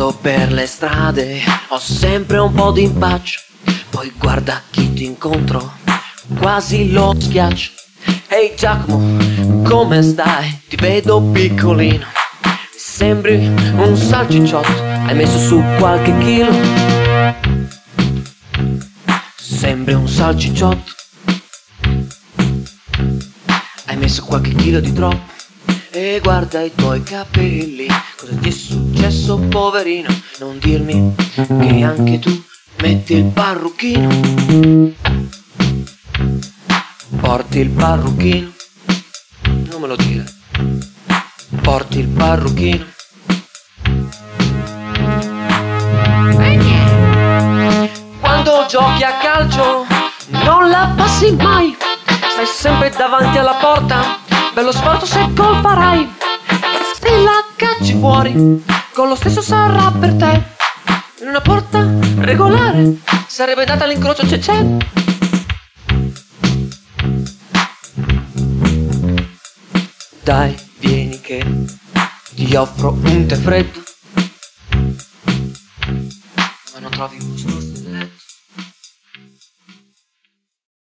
Quando per le strade ho sempre un po' di impaccio, poi guarda chi ti incontro, quasi lo schiaccio. Ehi Giacomo, come stai? Ti vedo piccolino, sembri un salcicciotto, hai messo su qualche chilo. Sembri un salcicciotto, hai messo qualche chilo di troppo. E guarda i tuoi capelli, cosa ti è successo poverino? Non dirmi che anche tu metti il parrucchino. Porti il parrucchino, non me lo dire. Porti il parrucchino. Quando giochi a calcio non la passi mai, stai sempre davanti alla porta, bello sforzo se gol farai. E se la cacci fuori, con lo stesso sarà per te. In una porta regolare sarebbe data l'incrocio c'è. Dai, vieni che ti offro un tè freddo, ma non trovi un posto